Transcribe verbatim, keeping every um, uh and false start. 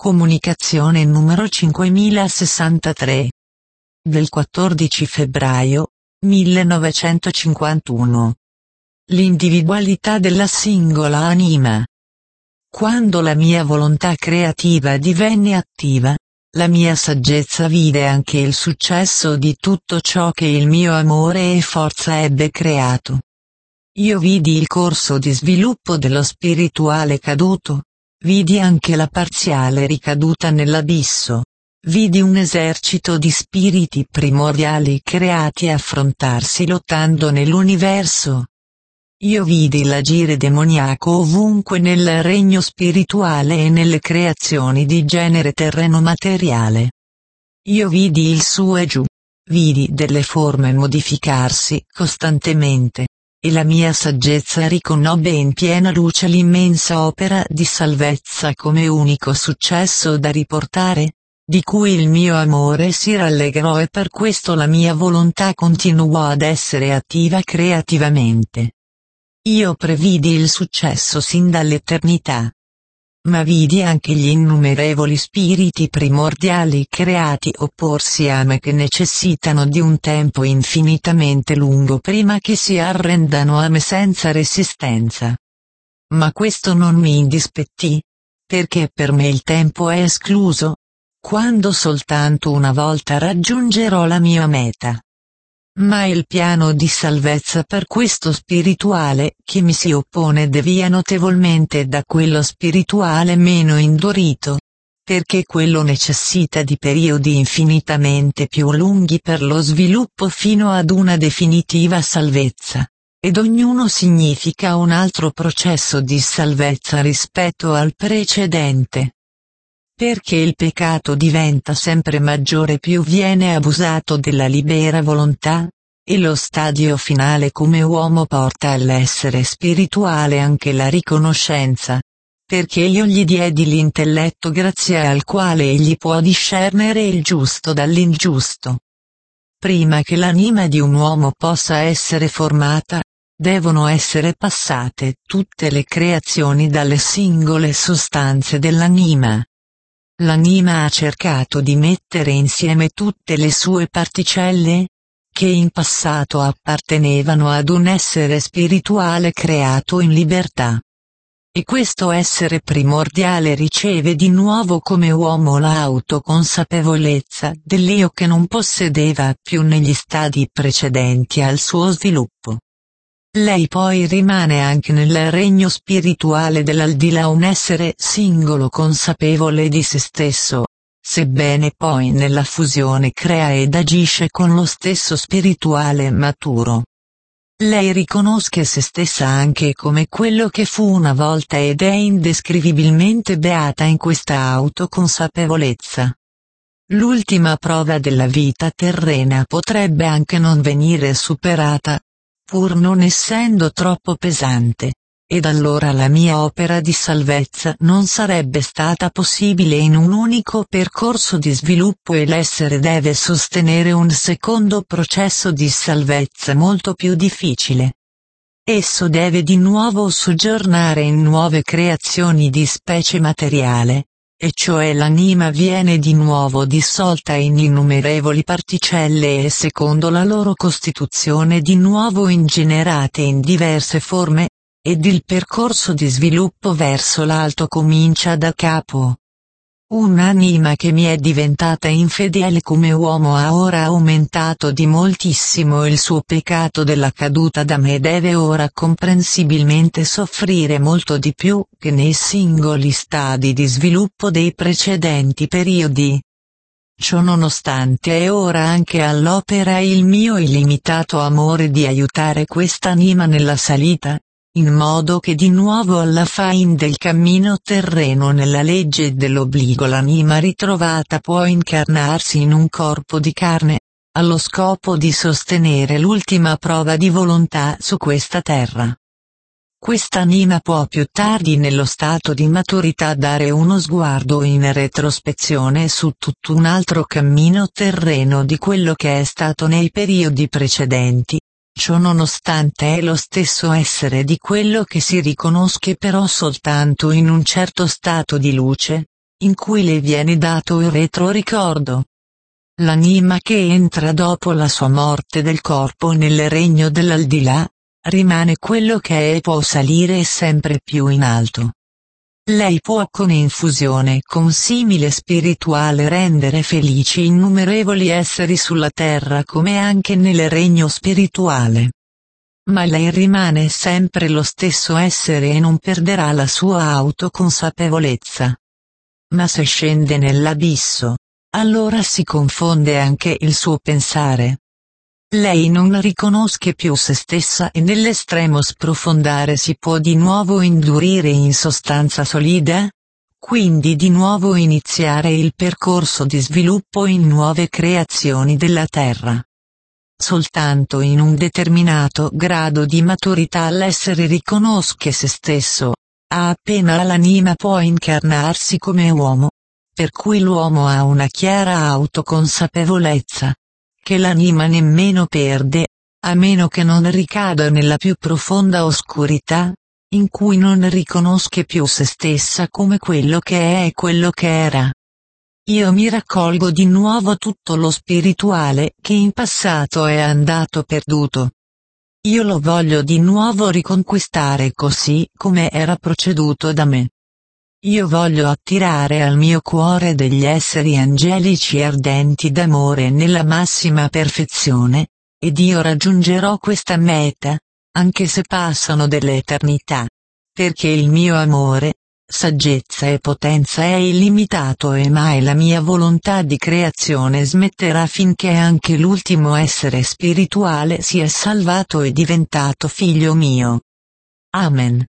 Comunicazione numero cinquemilasessantatré. Del quattordici febbraio millenovecentocinquantuno. L'individualità della singola anima. Quando la mia volontà creativa divenne attiva, la mia saggezza vide anche il successo di tutto ciò che il mio amore e forza ebbe creato. Io vidi il corso di sviluppo dello spirituale caduto, vidi anche la parziale ricaduta nell'abisso, vidi un esercito di spiriti primordiali creati affrontarsi lottando nell'universo. Io vidi l'agire demoniaco ovunque nel regno spirituale e nelle creazioni di genere terreno materiale. Io vidi il su e giù, vidi delle forme modificarsi costantemente, e la mia saggezza riconobbe in piena luce l'immensa opera di salvezza come unico successo da riportare, di cui il mio amore si rallegrò e per questo la mia volontà continuò ad essere attiva creativamente. Io previdi il successo sin dall'eternità. Ma vidi anche gli innumerevoli spiriti primordiali creati opporsi a me che necessitano di un tempo infinitamente lungo prima che si arrendano a me senza resistenza. Ma questo non mi indispettì, perché per me il tempo è escluso, quando soltanto una volta raggiungerò la mia meta. Ma il piano di salvezza per questo spirituale che mi si oppone devia notevolmente da quello spirituale meno indurito, perché quello necessita di periodi infinitamente più lunghi per lo sviluppo fino ad una definitiva salvezza, ed ognuno significa un altro processo di salvezza rispetto al precedente. Perché il peccato diventa sempre maggiore più viene abusato della libera volontà, e lo stadio finale come uomo porta all'essere spirituale anche la riconoscenza, perché io gli diedi l'intelletto grazie al quale egli può discernere il giusto dall'ingiusto. Prima che l'anima di un uomo possa essere formata, devono essere passate tutte le creazioni dalle singole sostanze dell'anima. L'anima ha cercato di mettere insieme tutte le sue particelle, che in passato appartenevano ad un essere spirituale creato in libertà. E questo essere primordiale riceve di nuovo come uomo l'autoconsapevolezza dell'io che non possedeva più negli stadi precedenti al suo sviluppo. Lei poi rimane anche nel regno spirituale dell'aldilà un essere singolo consapevole di se stesso, sebbene poi nella fusione crea ed agisce con lo stesso spirituale maturo. Lei riconosce se stessa anche come quello che fu una volta ed è indescrivibilmente beata in questa autoconsapevolezza. L'ultima prova della vita terrena potrebbe anche non venire superata, pur non essendo troppo pesante, ed allora la mia opera di salvezza non sarebbe stata possibile in un unico percorso di sviluppo e l'essere deve sostenere un secondo processo di salvezza molto più difficile. Esso deve di nuovo soggiornare in nuove creazioni di specie materiale, e cioè l'anima viene di nuovo dissolta in innumerevoli particelle e secondo la loro costituzione di nuovo ingenerate in diverse forme, ed il percorso di sviluppo verso l'alto comincia da capo. Un'anima che mi è diventata infedele come uomo ha ora aumentato di moltissimo il suo peccato della caduta da me e deve ora comprensibilmente soffrire molto di più che nei singoli stadi di sviluppo dei precedenti periodi. Ciononostante è ora anche all'opera il mio illimitato amore di aiutare quest'anima nella salita, in modo che di nuovo alla fine del cammino terreno nella legge dell'obbligo l'anima ritrovata può incarnarsi in un corpo di carne, allo scopo di sostenere l'ultima prova di volontà su questa terra. Quest'anima può più tardi nello stato di maturità dare uno sguardo in retrospezione su tutto un altro cammino terreno di quello che è stato nei periodi precedenti. Ciononostante è lo stesso essere di quello che si riconosce però soltanto in un certo stato di luce, in cui le viene dato il retroricordo. L'anima che entra dopo la sua morte del corpo nel regno dell'aldilà, rimane quello che è e può salire sempre più in alto. Lei può con infusione consimile spirituale rendere felici innumerevoli esseri sulla terra come anche nel regno spirituale. Ma lei rimane sempre lo stesso essere e non perderà la sua autoconsapevolezza. Ma se scende nell'abisso, allora si confonde anche il suo pensare. Lei non riconosce più se stessa e nell'estremo sprofondare si può di nuovo indurire in sostanza solida, quindi di nuovo iniziare il percorso di sviluppo in nuove creazioni della terra. Soltanto in un determinato grado di maturità l'essere riconosce se stesso, a appena l'anima può incarnarsi come uomo, per cui l'uomo ha una chiara autoconsapevolezza, che l'anima nemmeno perde, a meno che non ricada nella più profonda oscurità, in cui non riconosce più se stessa come quello che è e quello che era. Io mi raccolgo di nuovo tutto lo spirituale che in passato è andato perduto. Io lo voglio di nuovo riconquistare così come era proceduto da me. Io voglio attirare al mio cuore degli esseri angelici ardenti d'amore nella massima perfezione, ed io raggiungerò questa meta, anche se passano delle eternità. Perché il mio amore, saggezza e potenza è illimitato e mai la mia volontà di creazione smetterà finché anche l'ultimo essere spirituale sia salvato e diventato figlio mio. Amen.